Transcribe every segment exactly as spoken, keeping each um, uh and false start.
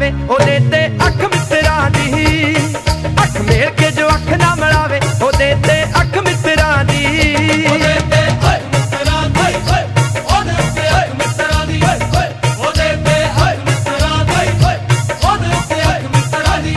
ਮਿਲਾਵੇ ਉਹਦੇ ਤੇ ਅੱਖ ਮਿੱਤਰਾਂ ਦੀ। ਅੱਖ ਮੇਲ ਕੇ ਜੋ ਅੱਖ ਨਾ ਮਿਲਾਵੇ ਉਹਦੇ ਤੇ ਅੱਖ ਮਿੱਤਰਾਂ ਦੀ। ਉਹਦੇ ਤੇ ਅੱਖ ਮਿੱਤਰਾਂ ਦੀ ਓਏ ਉਹਦੇ ਤੇ ਅੱਖ ਮਿੱਤਰਾਂ ਦੀ ਓਏ ਉਹਦੇ ਤੇ ਅੱਖ ਮਿੱਤਰਾਂ ਦੀ ਓਏ ਉਹਦੇ ਤੇ ਅੱਖ ਮਿੱਤਰਾਂ ਦੀ।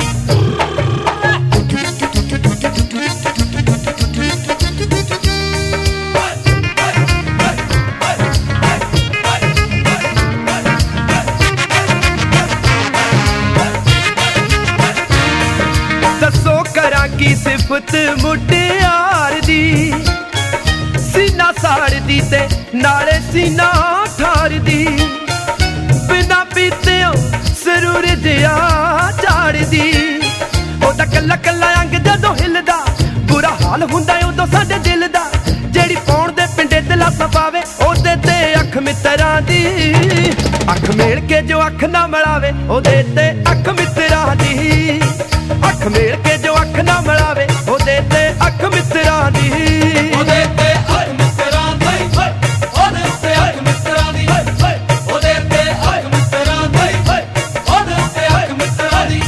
ਦੱਸੋ ਕਰਾਂ ਕੀ ਸਿਫਤ ਮੁਟਿਆਰ ਦੀ, ਸੀਨਾ ਸਾੜਦੀ ਤੇ ਨਾਲੇ ਸੀਨਾ ਠਾਰਦੀ। ਬਿਨਾ ਪੀਤਿਓ ਸਰੂਰ ਜਿਆ ਝਾੜਦੀ। ਉਹਦਾ ਕੱਲਾ ਕੱਲਾ ਅੰਗ ਜਦੋਂ ਹਿੱਲਦਾ ਬੁਰਾ ਹਾਲ ਹੁੰਦਾ ਉਦੋਂ ਸਾਡੇ ਦਿਲ ਦਾ। ਜਿਹੜੀ ਪਾਉਣ ਦੇ ਪਿੰਡੇ ਦਿਲਾਸਾ ਪਾਵੇ ਉਹਦੇ ਤੇ ਅੱਖ ਮਿੱਤਰਾਂ ਦੀ। ਅੱਖ ਮੇਲ ਕੇ ਜੋ ਅੱਖ ਨਾ ਮਿਲਾਵੇ ਉਹਦੇ ਤੇ ਅੱਖ ਮਿੱਤਰਾਂ ਦੀ। ਅੱਖ ਮੇਲ ਕੇ ਜੋ ਅੱਖ ਨਾ ਮਿਲਾਵੇ ਉਹਦੇ ਤੇ ਅੱਖ ਮਿੱਤਰਾਂ ਦੀ। ਉਹਦੇ ਤੇ ਅੱਖ ਮਿੱਤਰਾਂ ਦੀ ਓਏ ਉਹਦੇ ਤੇ ਅੱਖ ਮਿੱਤਰਾਂ ਦੀ ਓਏ ਉਹਦੇ ਤੇ ਅੱਖ ਮਿੱਤਰਾਂ ਦੀ ਓਏ ਉਹਦੇ ਤੇ ਅੱਖ ਮਿੱਤਰਾਂ ਦੀ।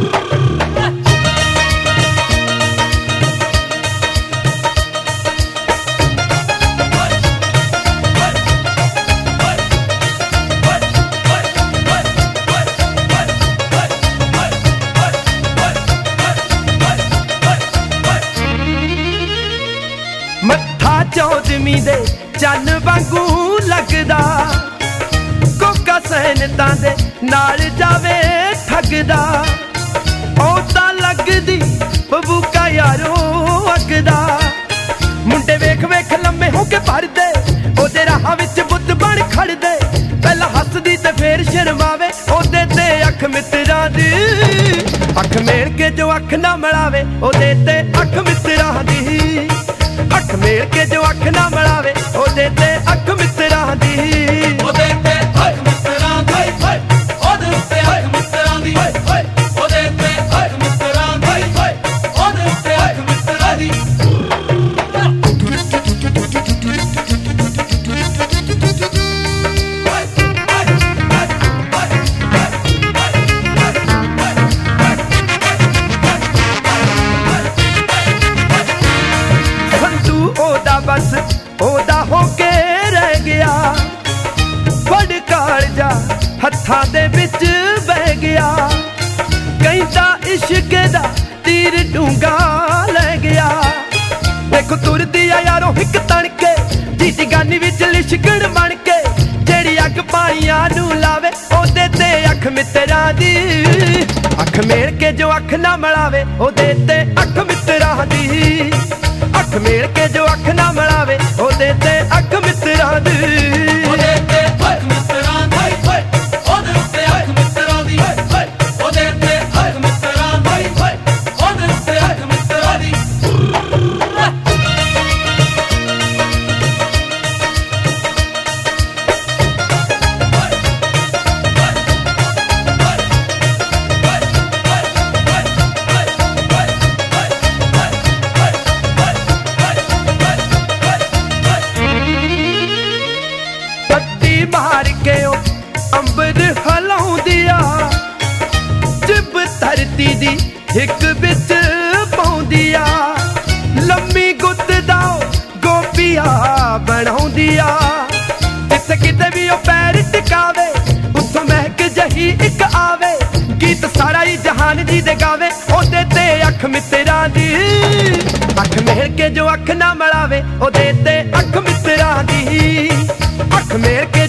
ਮੱਥਾ ਚੌਦਵੀਂ ਦੇ ਚੰਨ ਵਾਂਗੂ ਲੱਗਦਾ। ਕੋਕਾ ਸੈਨਤਾਂ ਦੇ ਨਾਲ ਜਾਵੇ ਠੱਗਦਾ। ਉਹ ਤਾਂ ਲੱਗਦੀ ਬਬੂਕਾ ਯਾਰੋ ਅੱਗਦਾ। ਮੁੰਡੇ ਵੇਖ ਵੇਖ ਲੰਮੇ ਹੋ ਕੇ ਭਰਦੇ ਉਹਦੇ ਰਾਹਾਂ ਵਿੱਚ ਬੁੱਤ ਬਣ ਖੜਦੇ। ਪਹਿਲਾਂ ਹੱਸਦੀ ਤੇ ਫੇਰ ਸ਼ਰਮਾਵੇ ਉਹਦੇ ਤੇ ਅੱਖ ਮਿੱਤਰਾਂ ਦੀ। ਅੱਖ ਮੇਲ ਕੇ ਜੋ ਅੱਖ ਨਾ ਮਿਲਾਵੇ ਉਹਦੇ ਤੇ ਅੱਖ ਮਿੱਤਰਾਂ ਦੀ। ਅੱਖ ਮੇਲ ਕੇ ਜੋ ਅੱਖ ਨਾ ਮਿਲਾਵੇ ਉਹਦੇ ਤੇ ਅੱਖ ਮਿੱਤਰਾਂ ਦੀ। ਉਹਦੇ ਤੇ ਅੱਖ ਮਿੱਤਰਾਂ ਦੀ ਓਏ ਉਹਦੇ ਤੇ ਅੱਖ ਮਿੱਤਰਾਂ ਦੀ ਓਏ ਉਹਦੇ ਤੇ ਅੱਖ ਮਿੱਤਰਾਂ ਦੀ ਓਏ ਉਹਦੇ ਤੇ ਅੱਖ ਮਿੱਤਰਾਂ ਦੀ। ਸੰਧੂ ਉਹਦਾ ਬਸ ਉਹਦਾ ਹੋ ਕੇ ਰਹਿ ਗਿਆ। ਫੜ ਕਾਲਜਾ ਹੱਥਾਂ ਦੇ ਵਿੱਚ ਬਹਿ ਗਿਆ। ਕਹਿੰਦਾ ਇਸ਼ਕ ਦਾ ਤੀਰ ਡੂੰਗਾ ਲੈ ਗਿਆ। ਦੇਖੋ ਤੁਰਦੀ ਆ ਯਾਰੋ ਹਿੱਕ ਤਣ ਕੇ ਜੀਤੀ ਗਾਨੀ ਵਿੱਚ ਲਿਸ਼ਕਣ ਬਣ ਕੇ। ਜਿਹੜੀ ਅੱਗ ਪਾਈਆਂ ਨੂੰ ਲਾਵੇ ਉਹਦੇ ਤੇ ਅੱਖ ਮਿੱਤਰਾਂ ਦੀ। ਅੱਖ ਮੇਲ ਕੇ ਜੋ ਅੱਖ ਨਾ ਮਿਲਾਵੇ ਉਹਦੇ ਤੇ ਅੱਖ ਮਿੱਤਰਾਂ ਦੀ। ਅੱਖ ਮੇਲ ਕੇ ਜੋ ਅੱਖ ਨਾ ਮਿਲਾਵੇ ਉਹਦੇ ਤੇ ਅੱਖ ਮਿੱਤਰਾਂ ਦੀ। ਉਹਦੇ ਤੇ ਅੱਖ ਮਿੱਤਰਾਂ ਦੀ ਓਏ ਉਹਦੇ ਤੇ ਅੱਖ ਮਿੱਤਰਾਂ ਦੀ ਓਏ ਉਹਦੇ ਤੇ ਅੱਖ ਮਿੱਤਰਾਂ ਦੀ ਓਏ ਉਹਦੇ ਤੇ ਅੱਖ ਮਿੱਤਰਾਂ ਦੀ। ਬੱਤੀ ਮਾਰ ਕੇ ਉਹ ਅੰਬਰ ਹਲਾਉਂਦੀ ਆ। ਜਿਬ ਧਰਤੀ ਦੀ ਹਿੱਕ ਵਿੱਚ ਪਾਉਂਦੀ ਆ। ਲੰਮੀ ਗੁੱਤ ਦਾ ਗੋਪੀਆ ਬਣਾਉਂਦੀ ਆ। ਜਿੱਥੇ ਕਿਤੇ ਵੀ ਉਹ ਪੈਰ ਟਿਕਾਵੇ ਉੱਥੋਂ ਮਹਿਕ ਜਹੀ ਇੱਕ ਆਵੇ। ਗੀਤ ਸਾਰਾ ਹੀ ਜਹਾਨ ਜੀ ਦੇ ਗਾਵੇ ਉਹਦੇ ਤੇ ਅੱਖ ਮਿੱਤਰਾਂ ਦੀ। ਅੱਖ ਮੇਲ ਕੇ ਜੋ ਅੱਖ ਨਾ ਮਿਲਾਵੇ ਉਹਦੇ ਤੇ ਅੱਖ ਮਿੱਤਰਾਂ ਦੀ। ਅੱਖ ਮੇਲ ਕੇ